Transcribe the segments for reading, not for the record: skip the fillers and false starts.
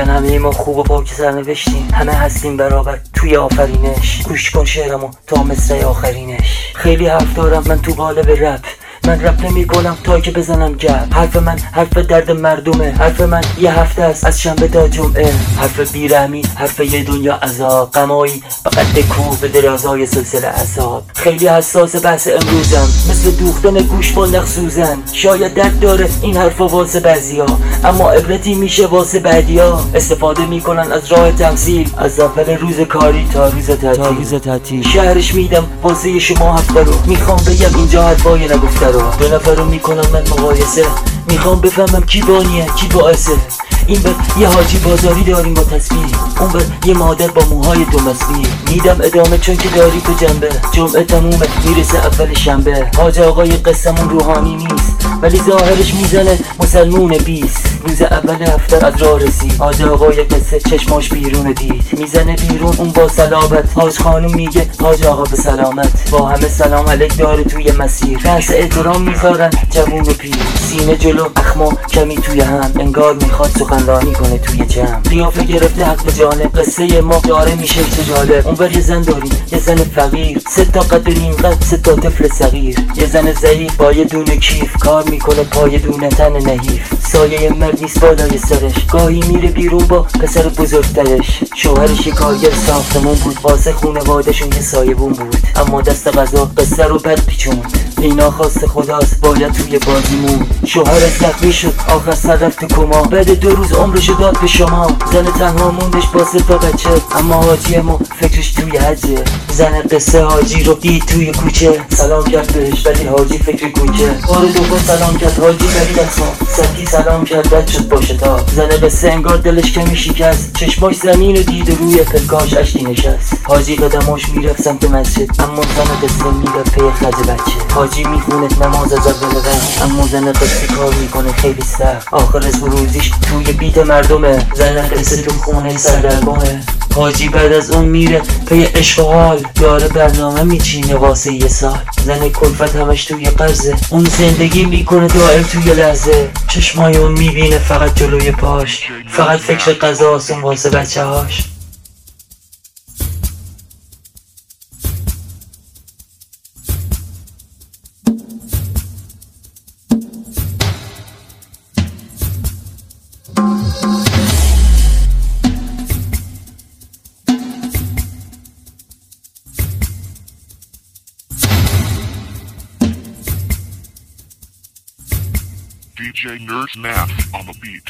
میگن همه ما خوب و پاک سرنوشتیم، همه هستیم برابر توی آفرینش. گوش کن شعرمو تا مصرع آخرینش. خیلی حرف دارم من تو قالب رپ، من رپ نمی کنم تا که بزنم گپ. حرف من حرف درد مردمه، حرف من یه هفته است از شنبه تا جمعه. حرف بیرحمی، حرف یه دنیا عذاب، غمایی به قد کوه به درازای سلسله عذاب. خیلی حساس بحث امروزم، مثل دوختن گوش با نخ سوزن. شاید درد داره این حرفا واسه بعضیا، اما عبرتی میشه واسه بعدیا. استفاده میکنن از راه تمثیل، از اول روز کاری تا روز تعطیل. شهرش میدم واسه شما هفته رو، میخوام بگم اینجا حرفای نگفته رو. دو نفر رو میکنم من مقایسه، میخوام بفهمم کی بانیه کی باعثه. این بر یه حاجی بازاری داریم با تصویر، اون بر یه مادر با موهای دو مسبیر. میدم ادامه چون که داری تو جنبه، جمعه تمومه میرسه اول شنبه. حاج آقای قصمون روحانی نیست ولی ظاهرش میزنه مسلمون 20. روز اول هفته از راه رسید، حاج آقای قصه چشماش بیرون دید. میزنه بیرون اون با صلابت، حاج خانوم میگه حاج آقا به سلامت. با همه سلام علیک داره توی مسیر، دست احترام میذارن جوون و پیر. سینه جلو اخما کمی توی هم، انگار میخواد سخنرانی کنه توی جمع. قیافه گرفته حق به جانب، قصه ما داره میشه چه جالب. اون بر یه زن داریم یه زن فقیر، 3 تا قد و نیم قد، 3 تا طفل صغیر. یه زن ضعیف با یه دونه کیف، کار میکنه پای دونه تن نحیف. سایه مرد نیست بالای سرش، گاهی میره بیرون با پسر بزرگترش. شوهرش یه کارگر ساختمون بود، واسه خونواده‌شون یه سایبون بود. اما دست قضا قصه رو بد پیچوند، اینا خواست خداست باید توی بازیمون. شوهرش زخمی شد آخر سر رفت تو کما، بعد 2 روز عمرشو داد به شما. زن تنها موندش با 3 تا بچه، اما حاجی ما فکرش توی حجه. زن قصه حاجی رو دید توی کوچه، سلام کرد بهش ولی حاجی فکر کوچه. بار دوم سلام کرد حاجی ولی دستان سکی سلام کرد رد شد با شتاب. زن قصه انگار دلش کمی شکست، چشماش زمین رو دید و روی پلکاش اشکی نشست. حاجی قدماش میرفت سمت مسجد، اما زن قصه میرفت پی خرج بچه. حاجی میخونه نماز از اول وقت، اما زن قصه کار میکنه خیلی سخت. آخر اسم روزیش توی بیت مردمه، زن قصه تو خونه سردرگمه. حاجی بعد از اون میره پی عشق و حال، داره برنامه میچینه واسه یه سال. زن کلفت همش توی قرضه، اون زندگی میکنه دائم توی لحظه. چشمای اون میبینه فقط جلوی پاش، فقط فکر غذاست اون واسه بچه هاش. DJ Nerd Nath on the beat.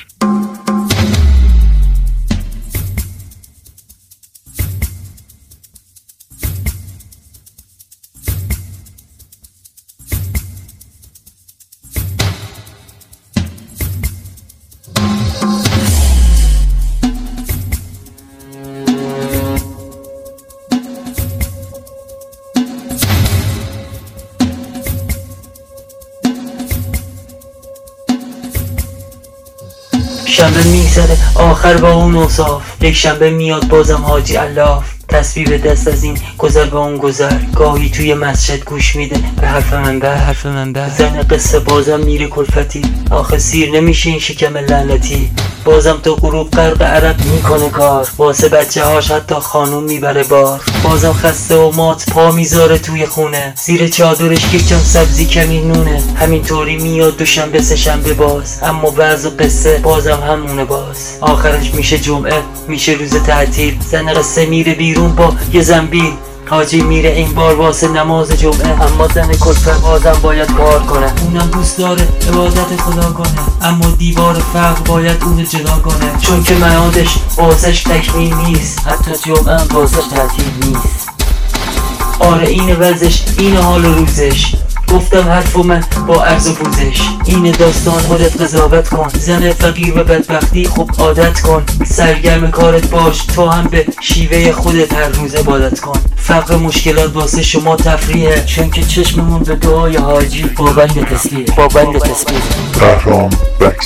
شنبه میگذره آخر با اون اوصاف، یک شنبه میاد بازم حاجی الاف. تصویر دست از این گذر به اون گذر، گاهی توی مسجد گوش میده به حرف منبر. زن قصه بازم میره کلفتی، آخه سیر نمیشه این شکم لعنتی. بازم تا غروب غرق عرق میکنه کار، واسه بچه هاش حتی خانوم میبره بار. بازم خسته و مات پا میذاره توی خونه، زیر چادرش یک جام سبزی کمی نونه. همینطوری میاد دوشنبه سه شنبه باز، اما بعض قصه بازم همونه باز. آخرش میشه جمعه، میشه روز تعطیل. زن قصه میره بیرون با یه زنبیل، حاجی میره این بار واسه نماز جمعه. اما زن کلفت بازم باید کار کنه، اونم دوست داره عبادت خدا کنه، اما دیوار فقر باید اونو جدا کنه. چون که معادش واسش تکمیل نیست، حتی جمعه هم واسش تعطیل نیست. آره اینه وضعش، اینه حال روزش. گفتم حرف و من با عرض و پوزش. اینه داستان خودت قضاوت کن، زن فقیر و بدبختی خوب عادت کن. سرگرم کارت باش، تو هم به شیوه خودت هر روز عبادت کن. فقر مشکلات واسه شما تفریحه، چون که چشممون به دعای حاجی پابند تسبیح. Bahram Bex.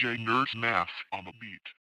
DJ Nerd Math on the beat.